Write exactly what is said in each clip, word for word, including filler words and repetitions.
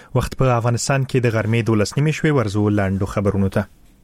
وخت په افغانستان کې د غرمې دولس نیمې شوې. ورزو لاندو خبرونو ته.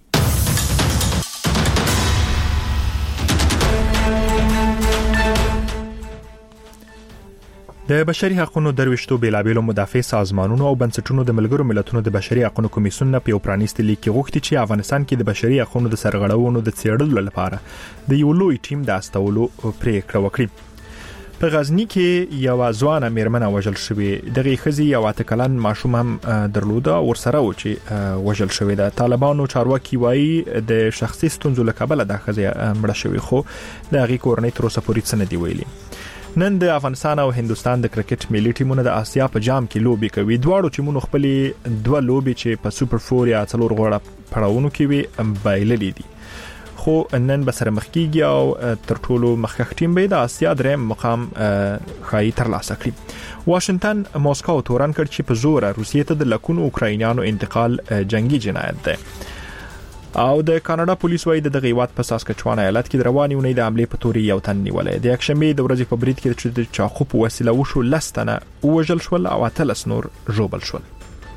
د بشري حقوقو درويشتو بیلابېلو مدافع سازمانونو او بنسټونو د ملګرو ملتونو د بشري حقوقو کمیسیون نه په پرانیستي لیک کې غوښتي چې افغانستان کې د بشري حقوقو د سرغړونو د څېړلو لپاره د یو لوی ټیم د استولو پریکړه وکړي. په غزنی کې یو ځوان میرمنه وژل شوې. دغه خزي یو اتکلن ماشوم هم درلوده ورسره و چې وژل شوې ده. طالبانو چارواکي وایي د شخصي ستونزو له کبله د خزي مړه شوې، خو د هغې کورنۍ تر اوسه پورې څه نه دی ویلي. نن د افغانستان او هندستان د کرکټ ملي ټیمونو د آسیا په جام کې لوبي کوي. دواړو ټیمونو خپل دوه لوبي چې په سوپر فور یا څلور غوړه پړاوونو کې وي بایللې دي، خو نن به سره مخ کیږي او تر ټولو مخکښ ټیم به د آسیا دریم مقام خای تر لاسه کړي. واشنگټن موسکو تورن کړ چې په زور روسیې ته د لکونو اوکراینانو انتقال جنگي جنایت ده. او د کاناډا پولیس وايي د دغه هیواد په ساسکچوان ایالت کې د رواني ونې د حمله په توري یو تن نیولې. د یکشنبه د ورځې په برید کې د چاقو په وسیله وشو لستنه وژل شول او اتلس نور ژوبل شول.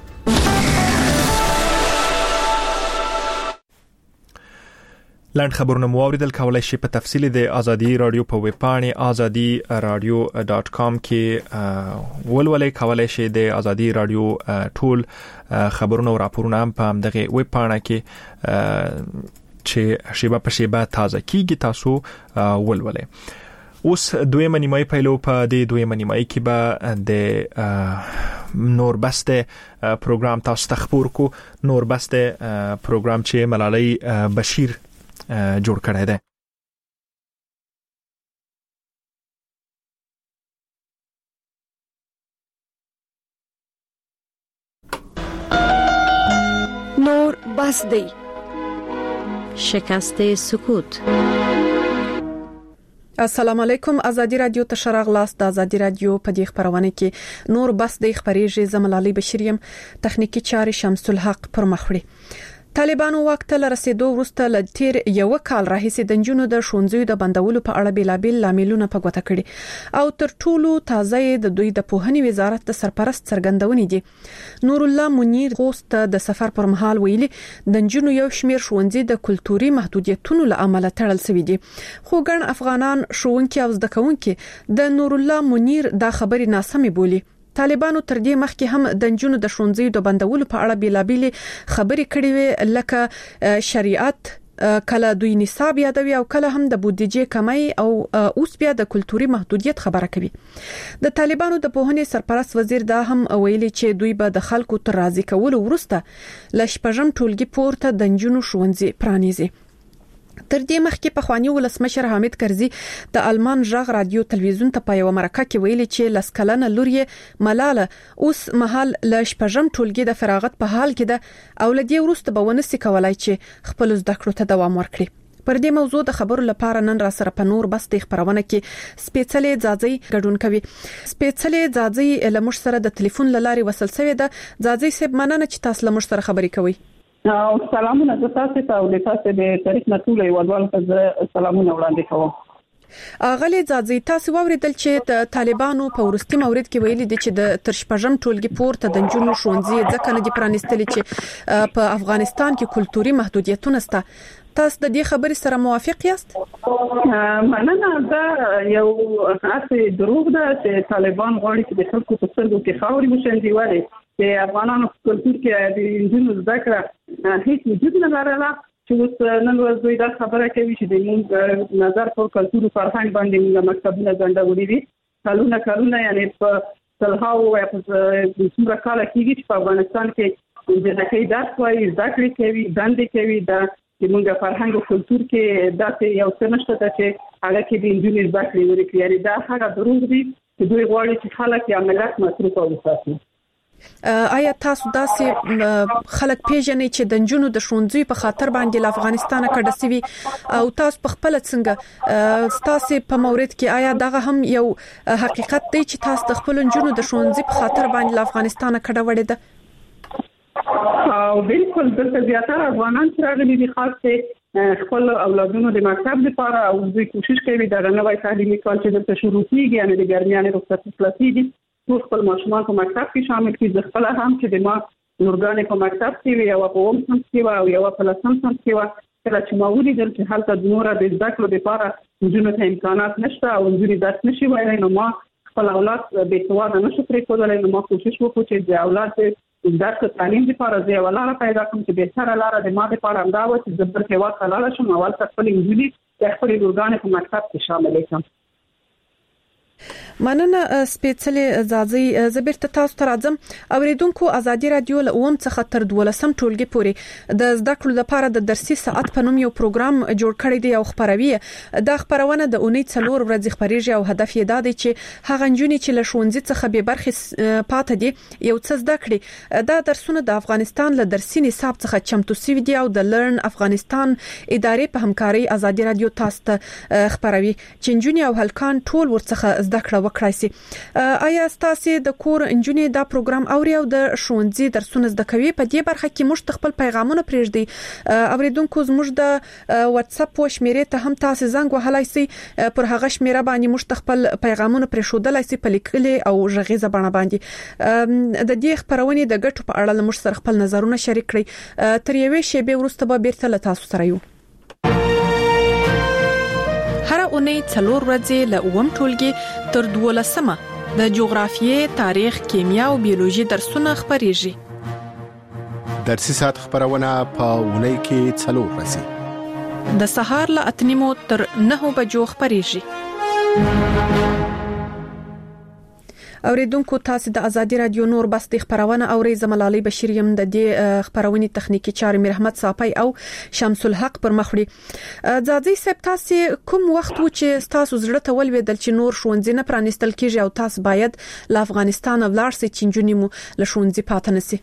لاند خبرونه مو اوریدل. کولای شئ په تفصیل د ازادي رادیو په ویب پاڼه ازادي رادیو ډاټ کام کې ولولئ. کولای شئ د ازادي رادیو ټول خبرونه او راپورونه هم په دغه ویب پاڼه کې چې شیبه په شیبه تازه کیږي، تاسو ولولئ. اوس دویمه نیمایي پیلو. په دې دویمه نیمایي کې به د نور بسته پروګرام تاسو تخبر کو. نور بسته پروګرام چې ملالۍ بشیر جوړ کړی دی. نور بس دی. شکست سکوت. السلام علیکم. ازادي رادیو ته شرغ لاس د ازادي رادیو په دې خبرونه کې نور بس د خبرېږي. زملالي بشریم تخنیکی چاري شمس الحق پر مخوړي. طالبانو واک ته رسیدو وروسته ل تیر یو کال راهیسې د جنونو د شونځیو د بندولو په اړه بیلابل لاملونه په ګوته کړي او تر ټولو تازه د دوی د پوهنې وزارت د سرپرست څرګندونې دي. نور الله منیر خوست د سفر پر مهال ویلي د جنونو یو شمیر شونځي د کلتوري محدودیتونو له امله تړل شوی دي، خو ګڼ افغانان شوونکي او زده کوونکي د نور الله منیر دا خبري ناسمه بولي. طالبانو تر دې مخکې هم د جنونو د شونځیو د بندولو په اړه بیلابل خبري کړې وي، لکه شریعت، کله دوی نصاب یادوي او کله هم د بودیجې کمی او اوس بیا د کلتوري محدودیت خبره کوي. د طالبانو د پوهنې سرپرست وزیر دا هم ویلي چې دوی به د خلکو تر راضي کولو وروسته ل شپږم ټولګي پورته د جنونو شونځي پرانیزي. تر دې مخکې په خواني ولسمشر حامد کرزي د آلمان ژغ رادیو تلویزیون ته په یو مرکه کې ویلي چې لسکلنه لور یې ملاله اوس مهال ل شپږم ټولګي د فراغت په حال کې ده او لدی وروسته به ونسي کولای چې خپل زده کړو ته دوام ورکړي. پر دې موضوع د خبرو لپاره نن را سره په نور بس د خبرونه کې سپېڅلې ځاځي ګډون کوي. سپېڅلې ځاځي لمش سره د ټلیفون لاري وصل شوی ده. ځاځي صاحب مننه چې تاسو لمش سره خبرې کوي. سلامونه د تاسو ته او د تاسو د تاریخ نټولې ودوال ته سلامونه وړاندې کوم. اغلی ځاځي تاسو ووریدل چې طالبانو په ورستي مورید کې ویلي دي چې د تر شپږم ټولګي پورته د جنونو شونځي ځکه نه دي پرانستلي چې په افغانستان کې کلتوري محدودیتونه شته. تاسو د دې خبرې سره موافق یاست؟ مننه. دا یو اساس دروغ ده چې طالبان غواړي چې د خلکو په سترګو کې خاوري وشندي وایي چې افغانانو په کلتور کې د جنونو ذکر هیڅ وجود نه لرله، چې اوس نن ورځ دوی دا خبره کوي چې د موږ نظر په کلتور او فرهنګ باندې موږ مکتبونه ځنډولي دي. کلونه کلونه یعنی په سلهاو یا په څومره کال کېږي چې په افغانستان کې د ځکه درس وایي، ذکر کوي، باندې کوي دا چې موږ فرهنګ او کلتور کې داسې یو څه نشته چې هغه کې د انجونې ذکر ورکړي. یعنی دا هغه دروغ دي چې دوی غواړي چې خلک یا ملت مصروف او وساتي. آیا تاسو داسې خلک پیژنئ چې د جنونو د شونځي په خاطر باندې له افغانستان کډه سوي او تاسو په خپل څنګه تاسو په مورید کې آیا دغه هم یو حقیقت دی چې تاسو د خپل جنونو د شونځي په خاطر باندې له افغانستان کډه وړي ده؟ او بالکل دلته زیاتره افغانان چې راغلي دي خاصه خپل اولادونو د مکتب لپاره او دوی کوشش کوي دا نوې تعلیمي کال چې دلته شروع کیږي یعنی د ګرمیانې رخصتي خلاصيږي ټول خپل ماشومان په مکتب کې شامل کړي. خپل هم چې د ما نورګانې په مکتب کې وي او په اوم سم کې وي او یو په لسم سم کې وي، کله چې ما ولیدل چې هلته د نور د زده کړو لپاره نجونو ته امکانات نشته او نجونې درس نشي وایي، نو ما خپل اولاد به سواده نشو پرې کولای. نو ما کوشش وکړ چې د اولاد درس تعلیم لپاره زه ولاړه پیدا کوم چې به سره لاره د ما لپاره امدا و چې زبر کې واټ لاله شم اول خپل انجلي د خپل نورګانې په مکتب کې شامل کړم. مننه سپیڅلې زازي زبرت تاسو تر اعظم اوریدونکو ازادي رادیو له اوم څخه تر دولسم ټولګي پورې د زده کړو لپاره د درسي ساعت په نوم یو پروګرام جوړ کړی دی او خبروي د خبرونه د اونۍ څلور ورځې خبريږي او هدف یې دا دی چې هغه نجونې چې له ښوونځي څخه به برخه پاتې دي یو څه زده کړي. دا درسونه د افغانستان له درسي نصاب څخه چمتو شوي دي او د لرن افغانستان ادارې په همکاري ازادي رادیو تاسو ته خبروي چې نجونې او هلکان ټول ورڅخه زده کړه وکړای شي. آیا تاسو د کور انجونې دا پروګرام اوري او د ښوونځي درسونه زده کوي؟ په دې برخه کې موږ خپل پیغامونه پرېږدي. اوریدونکو زموږ د واتس اپ شمیرې ته هم تاسو زنګ وهلای شئ، پر هغه شمیره باندې موږ خپل پیغامونه پرېښودلای شئ په لیکلي او غږیزه بڼه باندې. د دې خبرونې د ګټو په اړه موږ سره خپل نظرونه شریک کړئ. تر یوې شیبې وروسته به بیرته له تاسو سره یو. هر اونۍ څلور ورځې له اوم ټولګي تر دولسمه د جغرافیې، تاریخ، کیمیا او بیولوژي درسونه خبريږي. درسي ساعت خبرونه په اونۍ کې څلور ورځې د سهار له اتنیمو تر نهو بجو خبريږي. اوریدونکو تاسو د ازادي رادیو نور بس د خبرونه اوري. زملالي بشیر یم د دې خبرونې تخنیکی چارې میر احمد صافی او شمس الحق پر مخړي. ځاځي سپ تاسو کوم وخت و چې تاسو زړه ته ولویدل چې نور ښوونځي نه پرانستل کیږي او تاسو باید له افغانستان ولار سي چې جنونی مو له ښوونځي پاتې نسی؟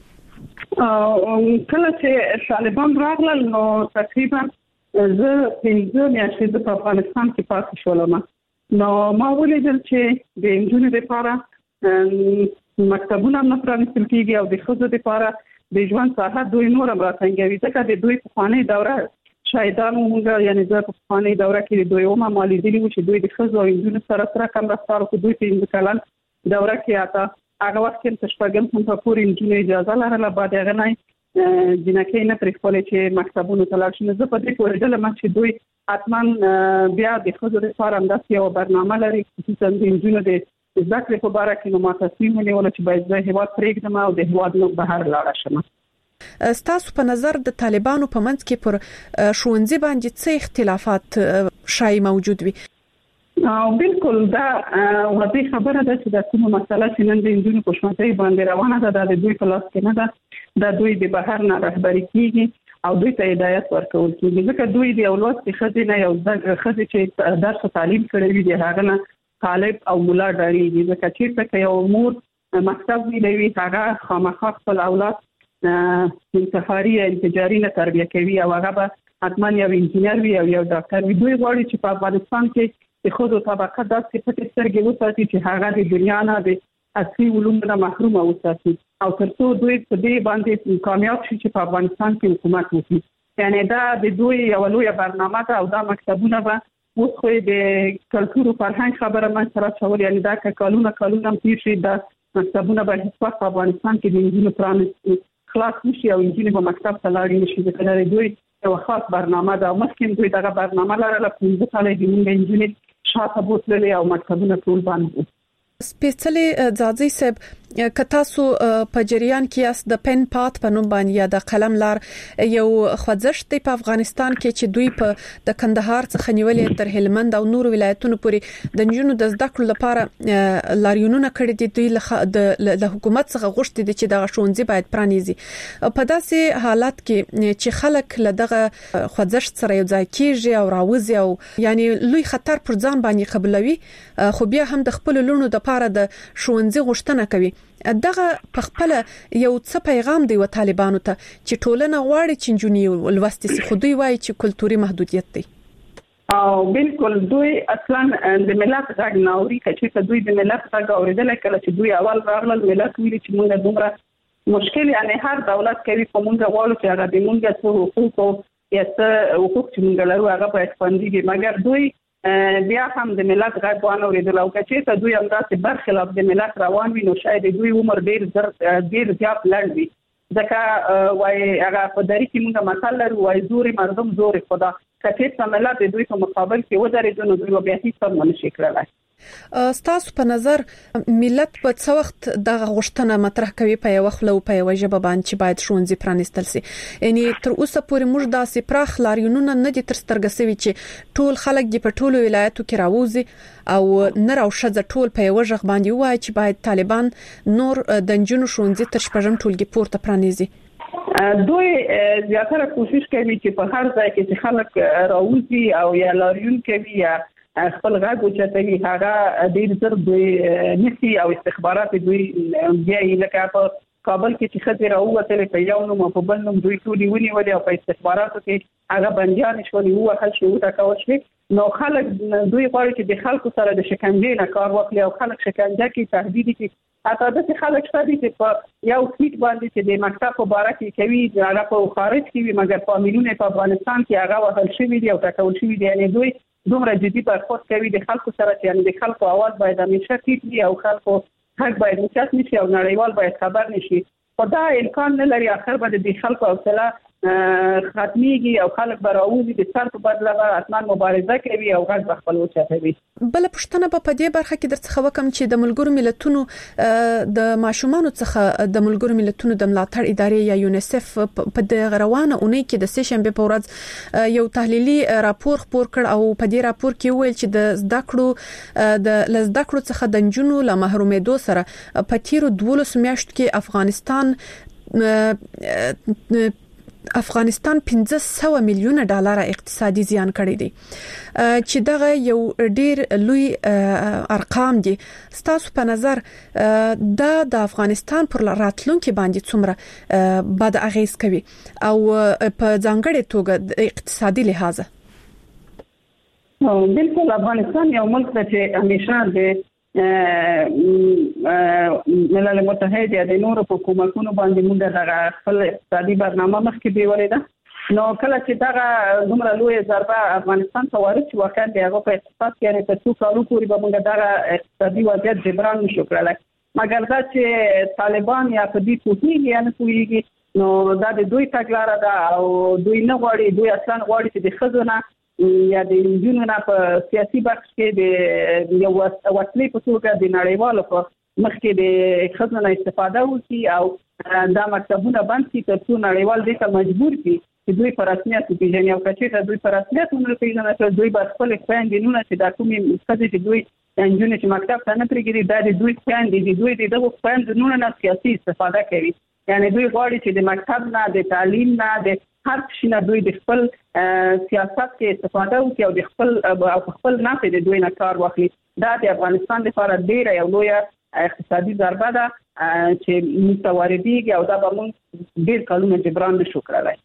کله چې طالبان راغلل نو تقریبا زه پنځه میاشتې په افغانستان کې پاتې شولم. نو ما ولیدل چې د انجونې لپاره مکتبونه نه پرانستل کیږي او د خزو لپاره د ژوند ساحه دوی نور امراتنګوي. ځکه د دوی په خواني دوره شایدانو موږ یعنی زه په خواني دوره کې دوی اومه مالي دي چې دوی د خزو او انجونو سره سره کم رفتار کوي. دوی په کلن دوره کې آتا هغه وخت کې تشپګم هم په پوری انجونو اجازه لرله، بعد هغه نه جنکې نه پرې خپل چې مکتبونو ته لاړ شي. زه په دې پورې دلته چې دوی اتمن بیا د خزو لپاره هم داسې یو برنامه لري خصوصا د انجونو د ذکر په باره کې نو ما تصمیم ونیول چې باید زه هیواد پرېږدم او د هیواد نو بهر لاړ شم. ستاسو په نظر د طالبانو په منځ کې پر ښوونځي باندې څه اختلافات شای موجود وي؟ او بالکل دا واضح خبره ده چې د کومه مسله چې نن د انجونو په ښوونځي باندې روانه ده د دوی په لاس کې نه ده، د دوی د بهر نه رهبري کیږي او دوی ته هدایت ورکول کیږي. ځکه دوی د اولاد په خزینه یو خزې چې درس تعلیم کړی وي د هغه نه طالب او مولا ډاریږي. ځکه چې یو مور مکتب ویلوي هغه خامخا خپل اولاد انتحاري انتجاري نه تربیه کوي او هغه به حتما یو انجینر وي او یو ډاکټر وي. دوی غواړي چې په افغانستان کې د خودو طبقه داسې پټې سترګې وساتي چې هغه د دنیا نه د اصلي علومو نه محروم وساتي او ترڅو دوی په دې باندې کامیاب شي چې په افغانستان کې حکومت وکړي. یعنی دا د دوی یو لوی برنامه ده او دا مکتبونه به اوس خو د کلتور او فرهنګ خبره من سره چول، یعنی دا کالونه کالونه تیر شي دا مکتبونه به هیڅ وخت په افغانستان کې د انجینو پرانست خلاص نشي او انجینو په مکتب ته لاړ نشي. ځکه دوی یو خاص برنامه ده او مخکې دوی دغه برنامه لرله. پنځه کاله د موږ انجینو شاته بوتللې او مکتبونه ټول باندې سپیڅلې ځاځي صاحب که تاسو په جریان کې یاست د پن پات په نوم باندې یا د قلم لار یو خوځښت دی په افغانستان کې چې دوی په د کندهار څخه نیولې تر هلمند او نور ولایتونو پورې د نجونو د زده کړو لپاره لاریونونه کړي دي. دوی له حکومت څخه غوښتي دي چې دغه ښوونځي باید پرانیزي. په داسې حالات کې چې خلک له دغه خوځښت سره یو ځای کیږي او راوځي او یعنی لوی خطر پر ځان باندې قبلوي، خو بیا هم د خپل لونو د لپاره د ښوونځي غوښتنه کوي. دغه په خپل یو څه پیغام دی و طالبانو ته چې ټولنه غواړي چې جنونی ولوستي سي، خو دوی وایي چې کلتوري محدودیت دی. او بالکل دوی اصلا د ملت غږ ناوري چې دوی د ملت غږ اوریدل کله چې دوی اول راغلل ملت ویلي چې موږ دومره مشکل یعنی هر دولت کوي په موږ غواړو چې هغه د موږ څو حقوق یا څه حقوق چې موږ لرو هغه باید خوندي وي، مګر دوی بیا هم د ملت غږ وانه او کچې ته دوی هم داسې برخلاف د ملت روان وي نو شاید دوی عمر ډیر ډیر زیات لږ وي ځکه وای هغه په دری کې موږ مثال لرو وای زوري مردم زوري خدا کچې ته ملت دوی په مقابل کې ودرېدل نو دوی بیا هیڅ هم نشي کولای. ستاسو په نظر ملت په څو وخت د غوښتنه مطرح کوي په یو خلو په یو ژبه باندې چې باید ښوونځي پرانیستل شي یعنی تر اوسه پورې موږ داسې پراخ لاریونونه نه دي تر سترګې سوي چې ټول خلک د په ټولو ولایتو کې راوځي او نر او ښځه ټول په یو ژغ باندې وایي چې باید طالبان نور د نجونو ښوونځي تر شپږم ټولګي پورته پرانیزي. دوی زیاتره کوشش کوي چې په هر ځای کې چې خلک راوځي او یا لاریون کوي یا خپل غږ اوچتوي هغه ډیر زر دوی نسي او استخبارات دوی بیا لکه په کابل کې چې خځې راووتلې په یو نوم په بل نوم دوی ټول ونیول او په استخباراتو کې هغه بنديان شول یو هل شو تا کول شي نو خلک دوی غواړي چې د خلکو سره د شکنجې نه کار وکړي او خلک شکنجه کې تهدید کوي اته د خلک شته چې په یو فیټ باندې چې د مکتب په باره کې کوي هغه په خارج کې وي مګر فامیلونه په افغانستان کې هغه وهل شوی دی او تکول شوی دی یعنی دوی دومره جدي برخورد کوي د خلکو سره چې یعنی د خلکو आवाज باید همیشه ټیټ وي او خلکو حق باید مشات نشي او نړیوال باید خبر نشي خدا امکان نه لري اخر باندې د خلکو حوصله ختميږي او خلک براوزي د سر په بدله به اتمن مبارزه کوي او غږ خپل وچتوي. بل پښتنه په دې برخه کې درڅخه وکم چې د ملګرو ملتونو د ماشومان څخه د ملګرو ملتونو د ملاتړ ادارې یا یونیسف په د غروانه اونۍ کې د سه شنبه په ورځ یو تحلیلي راپور خپور کړ او په دې راپور کې ویل چې د زده کړو د لزده کړو څخه د جنونو له محرومېدو سره په تیرو دولس میاشتو کې افغانستان افغانستان پنځه سوه میلیونه ډالر اقتصادي زیان کړی دی چې دغه یو ډیر لوی ارقام دي. ستاسو په نظر دا د افغانستان پر راتلونکو باندې څومره بد اغیز کوي او په ځانګړي توګه د اقتصادي لحاظ؟ بالکل افغانستان یو ملک دی چې همیشه د ملل متحد یا د نورو حکومتونو باندې موږ د خپل اقتصادي برنامه مخکې بیولې ده نو کله چې دا دومره لوی ضربه افغانستان ته وارد شو واقعا هغه په اقتصاد کې یعنی په څو کالو پورې به موږ دا اقتصادي وضعیت جبران نشو کولای مګر دا چې طالبان یا په دې پوهیږي یا نه پوهیږي نو دا د دوی تګلاره ده او دوی نه غواړي دوی اصلا غواړي چې د خزونه یا د جنونو نه په سیاسي بخش کې د یو وسلې په توګه د نړیوالو په مخ کې د خزانه استفاده وکړي او دا مکتبونه بند کړي ترڅو نړیوال دې ته مجبور کړي چې دوی په رسمیت پیژني او کچې ته دوی په رسمیت نه پیژني چې دوی به خپل خويندینونه چې د کومې څه چې دوی انجونې چې مکتب ته نه پرېږدي دا د دوی خويندې دي دوی دغه خويندینونه نه سیاسي استفاده کوي یعنی دوی غواړي چې د مکتب نه د تعلیم نه د هر څه نه دوی د خپل سیاست کې استفاده وکړي او د خپل او خپل نافع د دوی نه کار واخلي. دا د افغانستان لپاره ډیره یو لوی اقتصادي ضربه ده چې متواردیږي او دا به موږ ډیر کلونه جبران نشو کولای.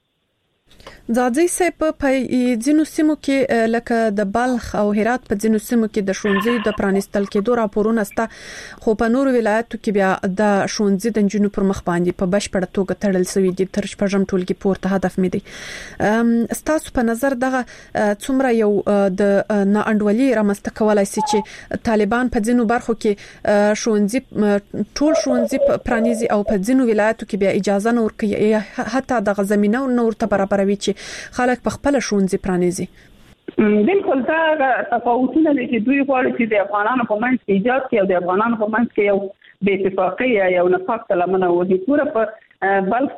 زاځي صاحب په ځینو سیمو کې لکه د بلخ او هرات په ځینو سیمو کې د ښوونځي د پرانیستل کېدو راپورونه ستا خو په نورو ولایتو کې بیا د ښوونځي د جنونو پر مخ باندې په بشپړه توګه تړل شوی دي تر شپږم ټولګي پورته هدف مې دي. ستاسو په نظر دغه څومره یو د ناانډولي رامنځته کولای شي چې طالبان په ځینو برخو کې ښوونځي ټول ښوونځي پرانیزي او په ځینو ولایتو کې بیا اجازه نه ورکوي حتی د زمينه نور ته برابر چې خلک په خپل ښوونځي پرانیزي؟ بالکل دا تفاوتونه دي چې دوی غواړي چې د افغانانو په منځ کې ایجاد کړي او د افغانانو په منځ کې یو بې اتفاقي یا یو نفاق لمنه وهي پوره په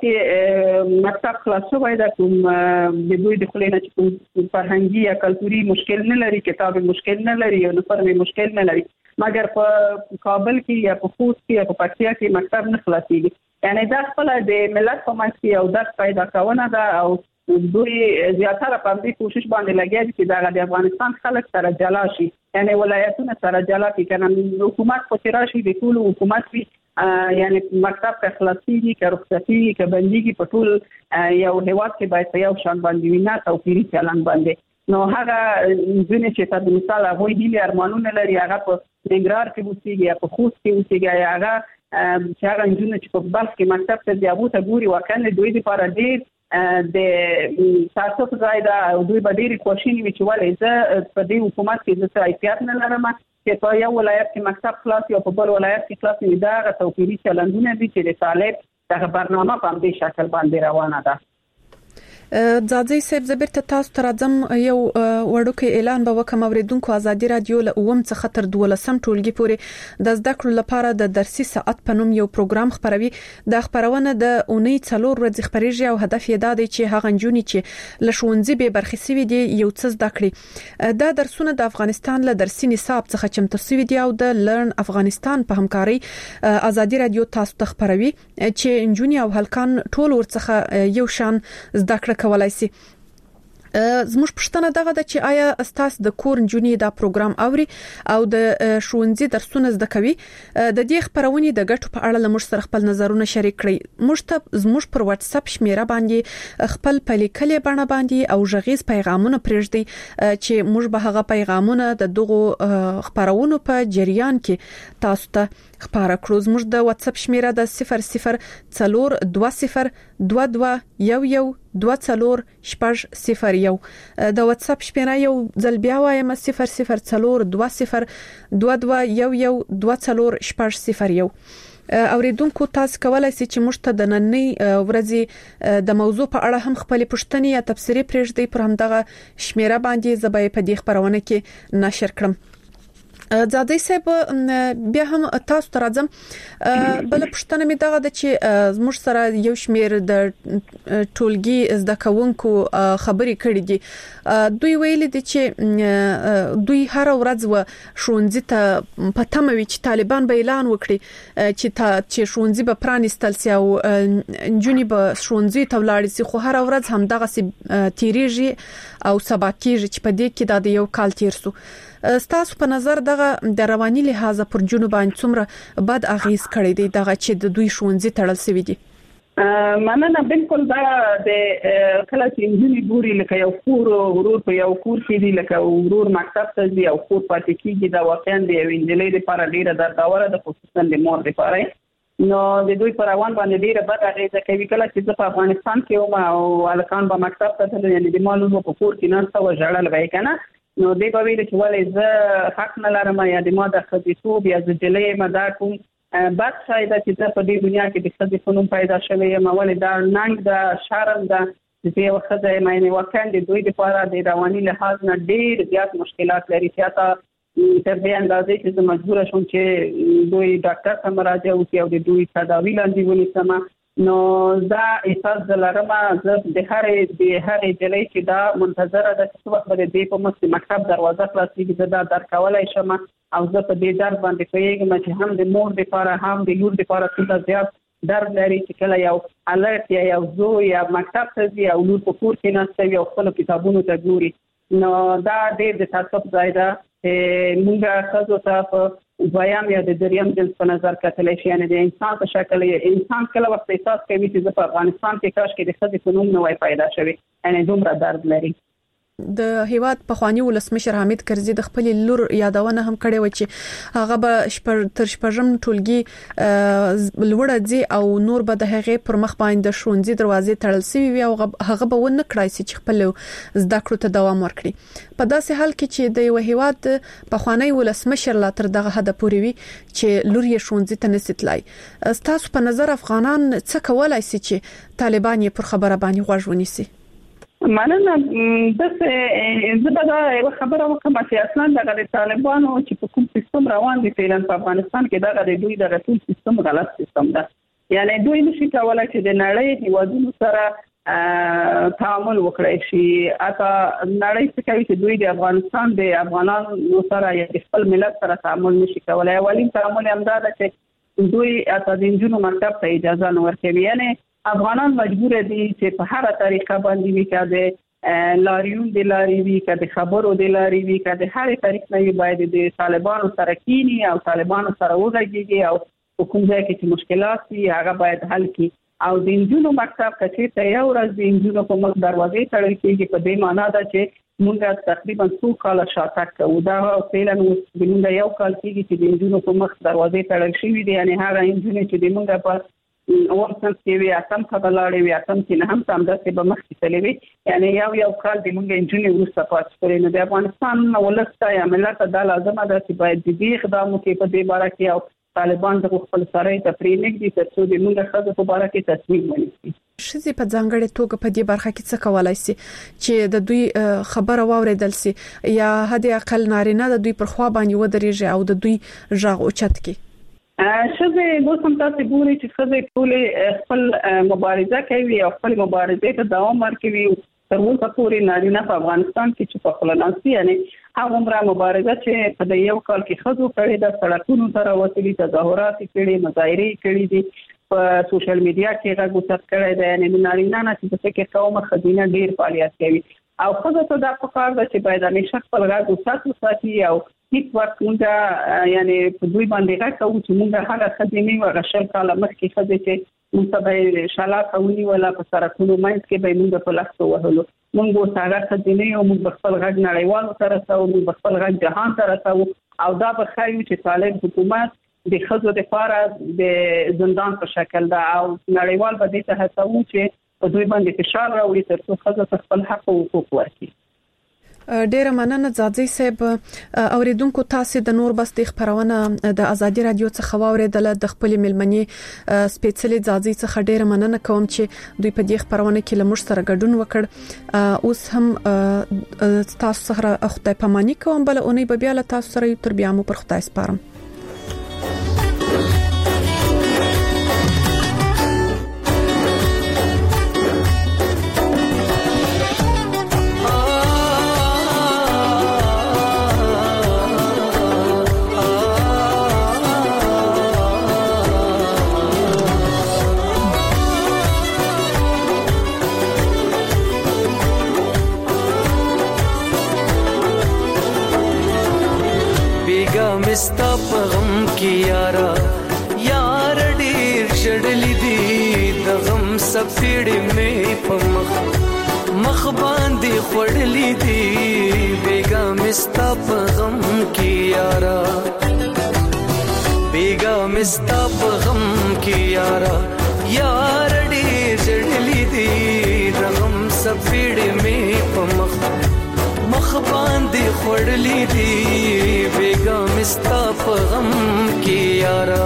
بلکې مکتب خلاص شوی دا کوم د دوی د خلینو چې کوم فرهنګي یا کلتوري مشکل نه لري کتاب مشکل نه لري او نفر مشکل نه لري مګر په کابل کې یا په خوست کې یا په پکتیا کې مکتب نه خلاصيږي یعنی دا خپل د ملت په منځ کې یو درس پیدا کونه ده او دوی زیاتره په دې کوشش باندې لګیا دي چې د افغانستان خلک سره جلا شي یعنی ولایتونه سره جلا کی کنه حکومت په تراشي د ټول حکومت وی یعنی مکتب په خلاصيږي که رخصتي که بنديږي په ټول یو هیواد کې باید یو شان باندې وینا توپیری چلن باندې نو هغه ځینې چې په مثال هغه هیله ارمانونه لري هغه په نګرار کې وسیږي یا په خوست کې وسیږي هغه چې هغه جنونه چې په بلخ کې مکتب ته دی ابو ته ګوري واکنه دوی لپاره ډیر د تاسو په ځای دا دوی به ډېری کوښښ وکړي چې ولې زه په دې حکومت کې د احتیاط نه لرم چې په یو ولایت کې مکتب خلاص یا په بل ولایت کې خلاص وي. دا توپیري چلندونه دي چې د طالب دغه برنامه په دې شکل باندې روانه ده. ځاځي صاحب زبر ته تاسو تر ځم یو وړوکی اعلان به وکم اوریدونکو ازادي رادیو له اوم څخه تر دولسم ټولګي پورې د زده کړو لپاره د درسي ساعت په نوم یو پروګرام خبروي. د خبرونه د اونۍ څلور ورځې خبريږي او هدف یې دا دی چې هغه نجونې چې له ښوونځي به برخې سوي دي یو څه زده کړي. دا درسونه د افغانستان له درسي نصاب څخه چمتو سوي دي او د لرن افغانستان په همکاري ازادي رادیو تاسو ته خبروي چې نجونې او هلکان ټول ورڅخه یو شان زده کړه کولای شي. زموږ پښتنه دغه د چې آیا استاس د کور نجونې دا پروګرام اوري او د ښوونځي درسونه زده کوي. د دې خبرونې د ګټو په اړه لمر سره خپل نظرونه شریک کړئ. موږ ته زموږ پر واتس اپ شمیره باندې خپل پلیکلې باندې باندې او ژغیز پیغامونه پرېږدي چې موږ به هغه پیغامونه د دغه خبرونو په جریان کې تاسو ته خبره کړو. زموږ د واتس اپ شمیره د صفر صفر څلور دوه صفر دوه دوه یو یو دوه څلور شپږ صفر یو. د واتس اپ شمیره یو ځل بیا وایم صفر صفر څلور دوه صفر دوه دوه یو یو دوه څلور شپږ صفر یو. اوریدونکو تاسو کولای شئ چې موږ ته د نننۍ ورځې د موضوع په اړه هم خپل پوښتنې یا تبصرې پرېږدئ پر همدغه شمیره باندې زبې په دې خبرونه کې نشر کړم. ځاځي صاحب بیا هم تاسو ته راځم. بل پښتنه می دغه د چې زموږ سره یو شمیر د ټولګي زده کوونکو خبرې کړې دي. دوی ویلي دي چې دوی هر ورځ و ښوونځي ته پټموي چې طالبان به اعلان وکړي چې تا چې ښوونځي به پرانیستل سي او جونی به ښوونځي ته ولاړ سي، خو هر ورځ هم دغه سي تیریږي او سبا کېږي چې په دې کې د یو کال تیر سو. ستاسو په نظر دغه د رواني لحاظ پر جنوب باندې څومره بد اغیز کړی دی دغه چې د دوی ښوونځي تړل شوی دي؟ مننه. بالکل دا د کله چې انجینری ګوري لکه یو کور ورور په یو کور کې دی، لکه ورور مکتب ته ځي او کور پاتې کیږي، دا واقعا د یو انجلۍ لپاره ډیره درداوره ده، خصوصا د مور لپاره. نو د دوی پر روان باندې ډیره بد اغیزه کوي. کله چې په افغانستان کې وم او الکان په مکتب ته تلل، یعنی د مالونو په کور کې ناسته و ژړل وای کنه، نو دی به ویل چې ولې زه حق نه لرم یا د ما د خدیتوب یا زجلې ما دا کوم بد شای دا چې په دې دنیا کې د خدای په نوم پیدا شوی یم، ولې دا ننګ دا شرم دا چې یو خدای مې وکړ د دوی لپاره د رواني لحاظ نه ډېر زیات مشکلات لري. چې تا تر دې اندازې چې زه مجبور شوم چې دوی ډاکټر ته مراجعه وکړم او د دوی تداوی لاندې ونیسم. نو دا احساس دلارما زه د هرې د هرې جلې چې دا منتظره ده چې وخت به دې په مست مکتب دروازه خلاصېږي، زه دا در کولای شم او زه په دې درد باندې پوهېږم چې هم د مور لپاره هم د لور لپاره څومره زیات درد لري چې کله یو الرټ یا یو زوی یا مکتب ته ځي او لور په کور کې ناسته وي او خپل کتابونو ته ګوري. نو دا ډېر د تعصب ځای ده. موږ ښځو ته په دویم یا د دریم جنس په نظر کتلی شي، یعنی د انسان په شکل انسان کله وخت احساس کوي چې زه په افغانستان کې کاش کې د ښځې په نوم نه وای پیدا شوی، یعنی دومره درد لري. د هیواد پخوانی ولسمشر حامد کرزي د خپل لور یادونه هم کړې و چې هغه به شپږ تر شپږم ټولګي لوړ ځي او نور به د هغه پر مخ باندې د ښوونځي دروازې تړل شوی وي او هغه به ونه کړای شي چې خپل زده کړو ته دوام ورکړي. په داسې حال کې چې د یو هیواد پخوانی ولسمشر لا تر دغه حد پورې وي چې لور یې ښوونځي ته نسیتلای، تاسو په نظر افغانان څه کولای شي چې طالبان یې پر خبره باندې غوږ ونیسي؟ مننه. بس زه به دا یو خبره وکم چې اصلا د طالبانو چې په کوم سیستم روان دي فعلا په افغانستان کې دا د دوی د رسول سیستم غلط سیستم ده. یعنی دوی نشي کولای چې د نړۍ هیوادونو سره تعامل وکړي شي. اته نړۍ څخه کوي چې دوی د افغانستان د افغانانو سره یا خپل ملت سره تعامل نشي کولای. اولین تعامل هم دا ده چې دوی اته د جنونو مکتب ته اجازه نه ورکوي. یعنی افغانان مجبور دي چې په هر طریقه باندې وي، کده لاریون د لاري وي، کده خبرو د لاري وي، کده هر طریق نه باید د طالبانو سره کینی او طالبانو سره وځيږي او کوم ځای کې چې مشکلات دي هغه باید حل کړي. او د انجونو مکتب کچې ته یو ورځ د انجونو په مخ دروازې تړل کېږي، په دې معنی ده چې موږ تقریبا څو کال شاته کوو. دا فعلا موږ یو کال کېږي چې د انجونو په مخ دروازې تړل شوې دي، یعنی هغه انجونې چې د موږ په ورسن کې وی اتم خبلاړې وی اتم کې نه هم تام داسې به مخکې تللی وي یعنی یو یو کال د موږ انجینیر ورسته پاتې کړی نو د افغانستان ولسته یا ملت د لازمه ده چې باید د دې اقدام وکړي په دې باره کې او طالبان د خپل سره تفریح نکړي ترڅو د موږ خزه په باره کې تصمیم ونیسي. شذې په ځانګړې توګه په دې برخه کې څه کولای شي چې د دوی خبره واوریدل شي یا هدي اقل نارینه د دوی پر خوا باندې ودرېږي او د دوی ژغ اوچت کی شذې نو سم تاسو ګورئ چې شذې ټول خپل مبارزه کوي او خپل مبارزه ته دوام ورکوي تر اوسه پورې نارینه په افغانستان کې چې په خپلناسي یعنی هغه عمره مبارزه چې په یو کال کې خزو کړي د سړکونو تر وسیلې تظاهرات کړي مظاهره کړي دي په سوشل میډیا کې راغوتت کړي دي یعنی نارینه نه چې په کې قومه خزینه ډیر فعالیت کوي او خزه ته د پکار د چې باید همیشه خپل راغوتت وساتي او هیڅ وخت موږ یعنی په دوی باندې راکوو چې موږ هغه خدمي او غشل کاله مخکې خدای چې موږ به شاله کوي ولا په سرکونو مېنځ کې به موږ په لاسو وهلو موږ وساره خدمي او موږ خپل غږ نړیوال سره سره موږ خپل غږ جهان سره سره او دا به خایو چې طالب حکومت د خزو د فاره د زندان په شکل دا او نړیوال به دې ته هڅو چې په دوی باندې فشار راوړي ترڅو خزو خپل حق او حقوق ورکړي. ډیره مننه ځاځي صاحب اوریدونکو تاسو د نور بس د خبرونه د ازادي رادیو څخه واوریدل د خپل ملمنې سپیشلی ځاځي څخه ډیره مننه کوم چې دوی په دې خبرونه کې لمر سره ګډون وکړ اوس هم تاسو سره خدای پاماني کوم بل اونۍ به بیا له تاسو سره تر بیا مو پر خدای سپارم. مستا پغم کی یارا یار ډیر شړلې دي د غم سپېړې مې پمخ مخ باندې خړلې دي بیگا مستا پغم کی یارا بیگا مستا پغم کی یارا یار ډیر شړلې دي د غم سپېړې مې پمخ مخ باندې خړلې دي بیگا مستا په غم کې یارا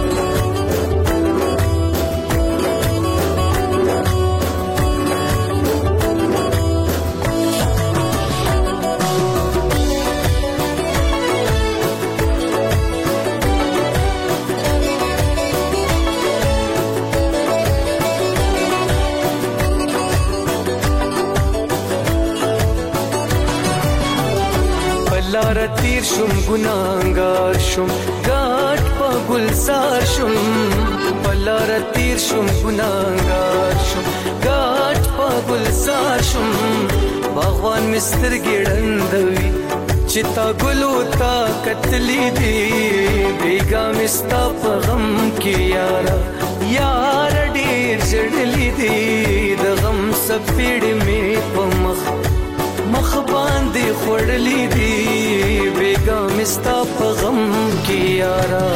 لار تیر شم ګناګار شم غاټ په ګلزار شم بلار تیر شم ګناګار شم غاټ په ګلزار شم باغوان مستر ګړندوي چتا ګلو تا کتلی دی بیگا مستا په غم کې یارا یار ډیر جړلی دی د غم سپېړې مې په مخ مخ باندې خړلې دي بیگا مستا په غم کې یارا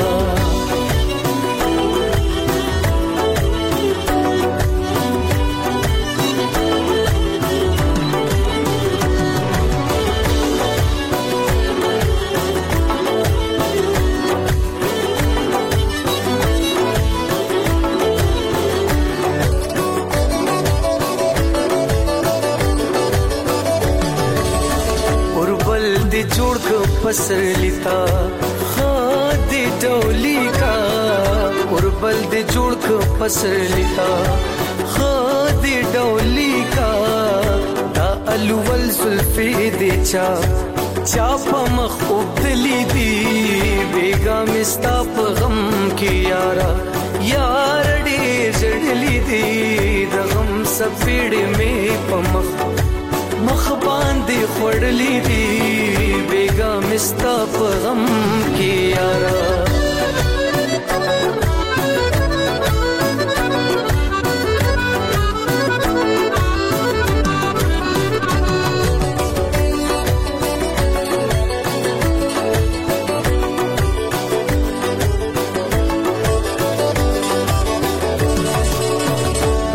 جوړ کو پسر لیتا خادي ډولي کا اوربل دې جوړ کو پسر لیتا خادي ډولي کا دا الول زلفي دې چا چا په مخ وبدلې دي بیگا مستا په غم کې یارا یار دې جړلې دي د غم سپېړې مې په مخ مخ باندې خړلې دي بیگا مستا په غم کې یارا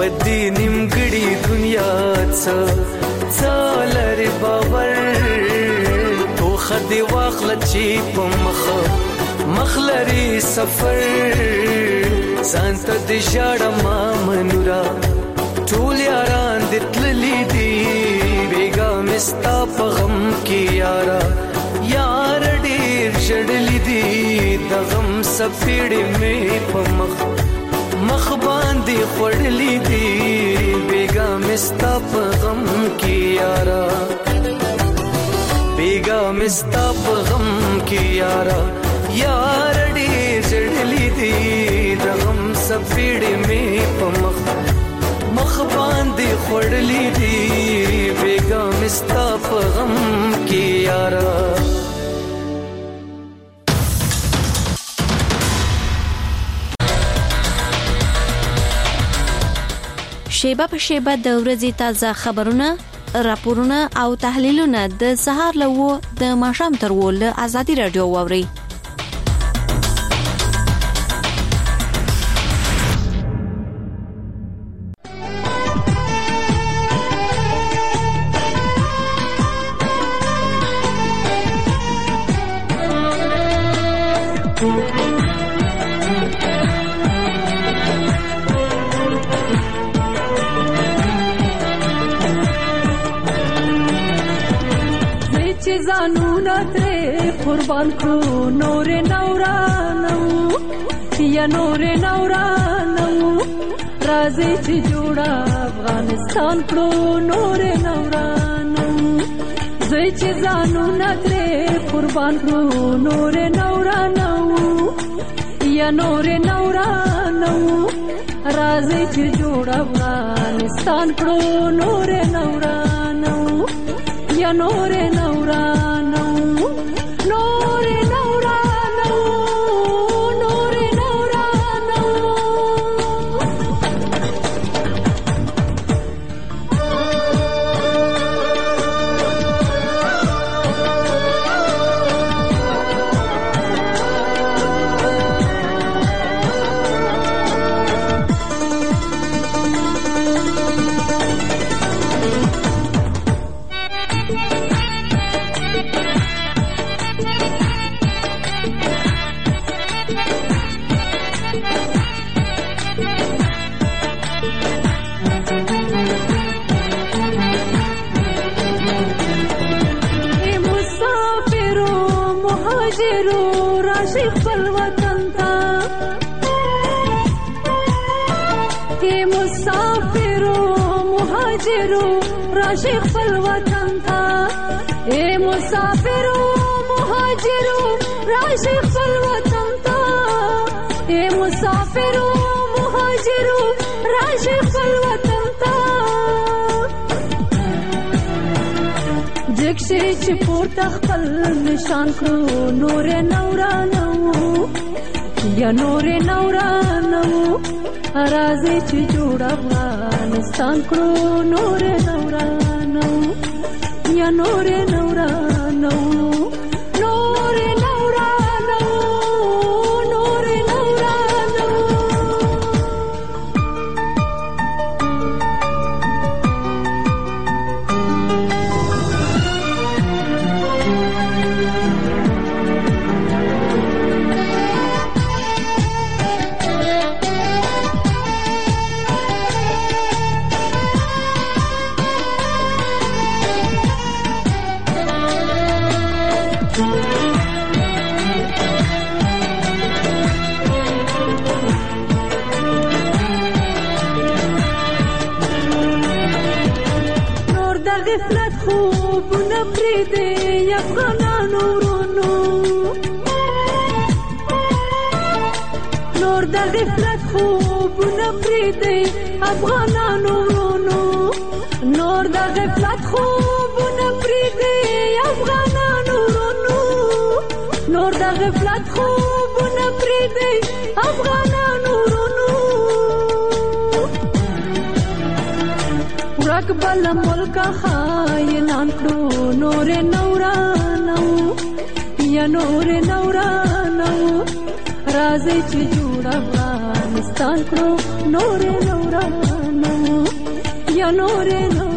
پدې نیمګړي دنیا څه څالر باور تو خدي واخل چې په مخ مخلري سفر سانت د شړما منورا ټول یاران د تللی دی بیگا مستا په غم کې یارا یار ډیر شړلی دی د غم سپېړې مې په مخ مخ باندې خړلې دی بیگا مستا په غم کې یارا بیگا مستا په غم کې یارا یار ډیر شړلې دی د غم سپېړې مې په مخ مخ باندې خړلې دی بیگا مستا په غم کې یارا شیبه په شیبه د ورځې تازه خبرونه راپورونه او تحلیلونه د سهار له و د ماښام تر و له ازادي رادیو واوري زانونا ترې قربان کړو نور نورانو یا نور نورانو راځي چې جوړه افغانستان کړو نور نورانو زوی چې زانونا ترې قربان کړو نور نورانو یا نور نورانو راځي چې جوړه افغانستان کړو نور نورانو یا نور نورانو نور نورانو نور نورانو راشي خپل وطن ته اے مسافرو مهاجرو راشي خپل وطن ته اے مسافرو مهاجرو راشي خپل وطن ته دکشي چې پورته خپل نشان کړو نور نورانو یا نور نورانو راځي چې جوړ افغانستان کړو نور نورانو یا نور نورانو نور نورانو نور نورانو غفلت خوبونه پریږدي افغانانو ورونو نور د غفلت خوبونه پریږدي افغانانو ورونو نور د غفلت خوبونه پریږدي افغانانو ورونو نور د غفلت خوبونه پریږدي افغانانو ورونو ورک بل ملک خاینان کړو نور نورانو یا نور نورانو راځي چې جوړ افغانستان کړو نور نورانو یا نور نو